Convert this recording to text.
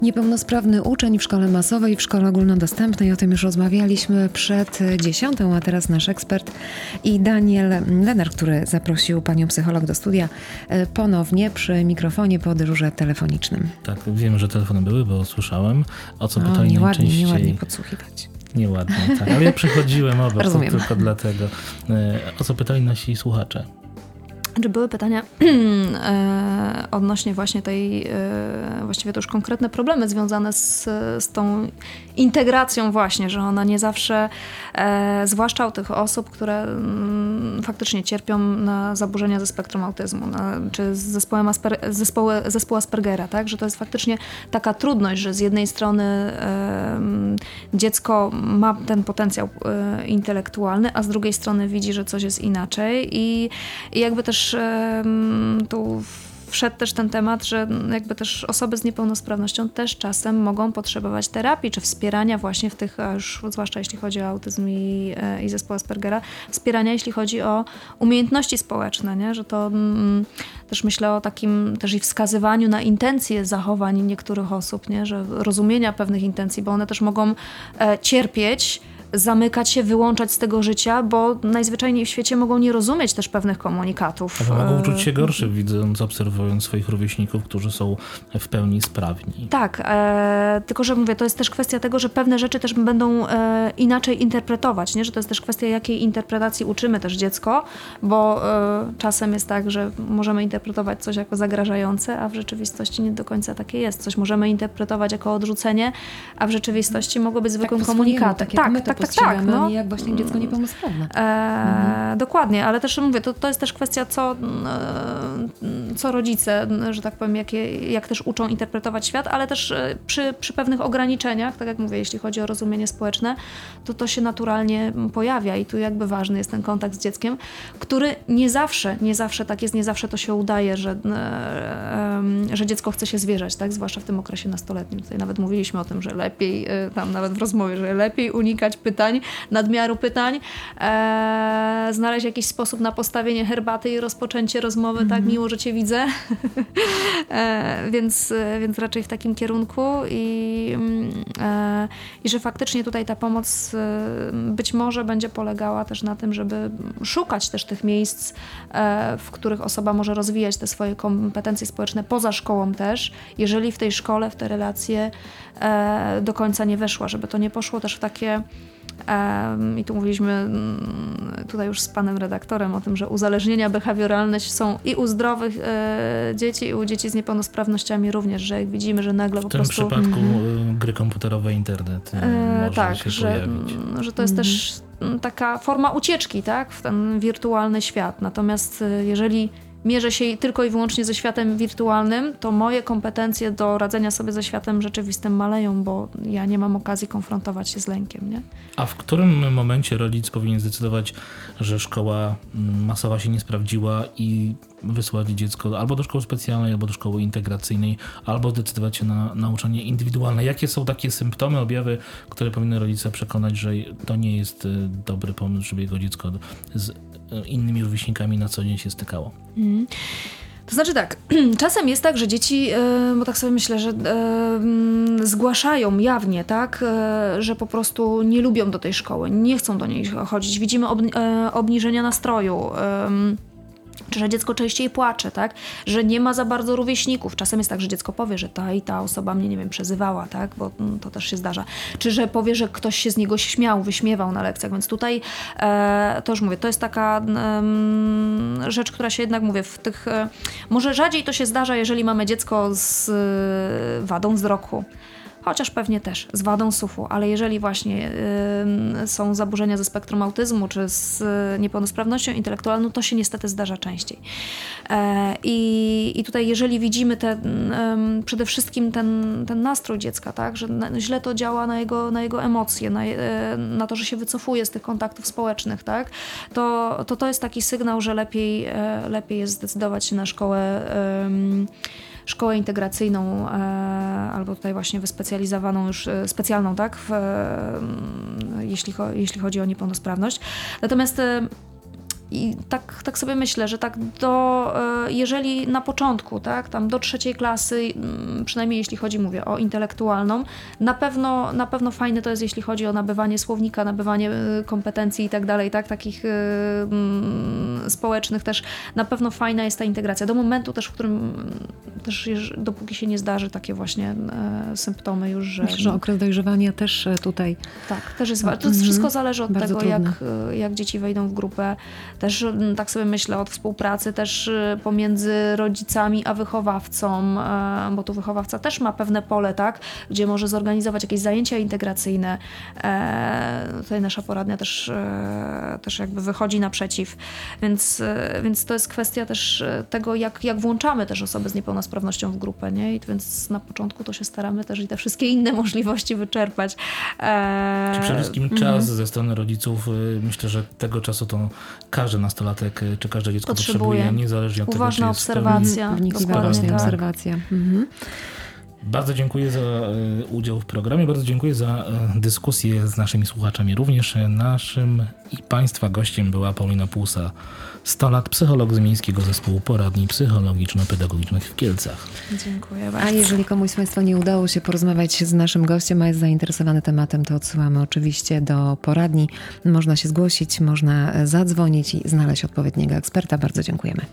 Niepełnosprawny uczeń w szkole masowej, w szkole ogólnodostępnej. O tym już rozmawialiśmy przed 10, a teraz nasz ekspert i Daniel Lenner, który zaprosił panią psycholog do studia, ponownie przy mikrofonie po dyżurze telefonicznym. Tak, wiem, że telefony były, bo słyszałem, o co pytali najczęściej. Nieładnie podsłuchiwać. Nieładnie, tak. Ale ja przychodziłem obok, to Rozumiem. tylko dlatego. O co pytali nasi słuchacze? Czy były pytania odnośnie właśnie tej, właściwie to już konkretne problemy związane z tą integracją właśnie, że ona nie zawsze, zwłaszcza u tych osób, które faktycznie cierpią na zaburzenia ze spektrum autyzmu, czy z zespołu Aspergera, tak? Że to jest faktycznie taka trudność, że z jednej strony dziecko ma ten potencjał intelektualny, a z drugiej strony widzi, że coś jest inaczej i jakby też tu wszedł też ten temat, że jakby też osoby z niepełnosprawnością też czasem mogą potrzebować terapii, czy wspierania właśnie w tych, już zwłaszcza jeśli chodzi o autyzm i zespół Aspergera, wspierania jeśli chodzi o umiejętności społeczne, nie? Że to też myślę o takim też i wskazywaniu na intencje zachowań niektórych osób, nie? Że rozumienia pewnych intencji, bo one też mogą cierpieć, zamykać się, wyłączać z tego życia, bo najzwyczajniej w świecie mogą nie rozumieć też pewnych komunikatów. Ale mogą czuć się gorszy, widząc, obserwując swoich rówieśników, którzy są w pełni sprawni. Tak, tylko że mówię, to jest też kwestia tego, że pewne rzeczy też będą inaczej interpretować, nie? Że to jest też kwestia, jakiej interpretacji uczymy też dziecko, bo czasem jest tak, że możemy interpretować coś jako zagrażające, a w rzeczywistości nie do końca takie jest. Coś możemy interpretować jako odrzucenie, a w rzeczywistości mogło być zwykłym komunikatem. Tak, no. jak właśnie dziecko niepełnosprawne. Dokładnie, ale też mówię, to jest też kwestia, co rodzice, że tak powiem, jak też uczą interpretować świat, ale też przy pewnych ograniczeniach, tak jak mówię, jeśli chodzi o rozumienie społeczne, to się naturalnie pojawia i tu jakby ważny jest ten kontakt z dzieckiem, który nie zawsze tak jest, nie zawsze to się udaje, że dziecko chce się zwierzać, tak? Zwłaszcza w tym okresie nastoletnim. Tutaj nawet mówiliśmy o tym, że lepiej, tam nawet w rozmowie, że lepiej unikać pytań, nadmiaru pytań, znaleźć jakiś sposób na postawienie herbaty i rozpoczęcie rozmowy, tak miło, że cię widzę. Więc raczej w takim kierunku i że faktycznie tutaj ta pomoc być może będzie polegała też na tym, żeby szukać też tych miejsc, w których osoba może rozwijać te swoje kompetencje społeczne poza szkołą też, jeżeli w tej szkole, w te relacje do końca nie weszła, żeby to nie poszło też w takie i tu mówiliśmy tutaj już z panem redaktorem o tym, że uzależnienia behawioralne są i u zdrowych dzieci, i u dzieci z niepełnosprawnościami również, że jak widzimy, że nagle po prostu... W tym przypadku gry komputerowe, internet może tak, się pojawić. Że to jest też taka forma ucieczki, tak, w ten wirtualny świat. Natomiast jeżeli mierzę się tylko i wyłącznie ze światem wirtualnym, to moje kompetencje do radzenia sobie ze światem rzeczywistym maleją, bo ja nie mam okazji konfrontować się z lękiem, nie? A w którym momencie rodzic powinien zdecydować, że szkoła masowa się nie sprawdziła i wysłać dziecko albo do szkoły specjalnej, albo do szkoły integracyjnej, albo zdecydować się na nauczanie indywidualne? Jakie są takie symptomy, objawy, które powinny rodzice przekonać, że to nie jest dobry pomysł, żeby jego dziecko z innymi rówieśnikami na co dzień się stykało? To znaczy tak, czasem jest tak, że dzieci, bo tak sobie myślę, że zgłaszają jawnie, tak, że po prostu nie lubią do tej szkoły, nie chcą do niej chodzić. Widzimy obniżenia nastroju, czy że dziecko częściej płacze, tak? Że nie ma za bardzo rówieśników. Czasem jest tak, że dziecko powie, że ta i ta osoba mnie, nie wiem, przezywała, tak? Bo to też się zdarza. Czy że powie, że ktoś się z niego śmiał, wyśmiewał na lekcjach. Więc tutaj, to już mówię, to jest taka rzecz, która się jednak, mówię, w tych... może rzadziej to się zdarza, jeżeli mamy dziecko z wadą wzroku. Chociaż pewnie też z wadą słuchu, ale jeżeli właśnie są zaburzenia ze spektrum autyzmu czy z niepełnosprawnością intelektualną, to się niestety zdarza częściej. I tutaj jeżeli widzimy przede wszystkim ten nastrój dziecka, tak, że źle to działa na jego emocje, na to, że się wycofuje z tych kontaktów społecznych, tak, to jest taki sygnał, że lepiej jest zdecydować się na szkołę integracyjną albo tutaj właśnie wyspecjalizowaną już, specjalną, tak, jeśli chodzi o niepełnosprawność. Natomiast I tak sobie myślę, że tak jeżeli na początku, tak, tam do 3. klasy, przynajmniej jeśli chodzi, mówię, o intelektualną, na pewno fajne to jest, jeśli chodzi o nabywanie słownika, nabywanie kompetencji i tak dalej, tak, takich społecznych też, na pewno fajna jest ta integracja. Do momentu też, w którym też dopóki się nie zdarzy takie właśnie symptomy już, że... Myślę, że okres dojrzewania też tutaj... Tak, też jest ważne. To wszystko zależy od Bardzo tego, trudne. jak dzieci wejdą w grupę. Też tak sobie myślę, od współpracy też pomiędzy rodzicami a wychowawcą, bo tu wychowawca też ma pewne pole, tak, gdzie może zorganizować jakieś zajęcia integracyjne. Tutaj nasza poradnia też jakby wychodzi naprzeciw, więc to jest kwestia też tego, jak włączamy też osoby z niepełnosprawnością w grupę, nie? I więc na początku to się staramy też i te wszystkie inne możliwości wyczerpać. Czy przede wszystkim czas ze strony rodziców, myślę, że tego czasu to każdy nastolatek czy każde dziecko potrzebuje, niezależnie od Uważna tego, czy jest obserwacja. Wnikliwa Dokładnie właśnie tak. obserwacja. Mhm. Bardzo dziękuję za udział w programie, bardzo dziękuję za dyskusję z naszymi słuchaczami. Również naszym i Państwa gościem była Paulina Pusa, 100 lat, psycholog z Miejskiego Zespołu Poradni Psychologiczno-Pedagogicznych w Kielcach. Dziękuję bardzo. A jeżeli komuś z Państwa nie udało się porozmawiać z naszym gościem, a jest zainteresowany tematem, to odsyłamy oczywiście do poradni. Można się zgłosić, można zadzwonić i znaleźć odpowiedniego eksperta. Bardzo dziękujemy.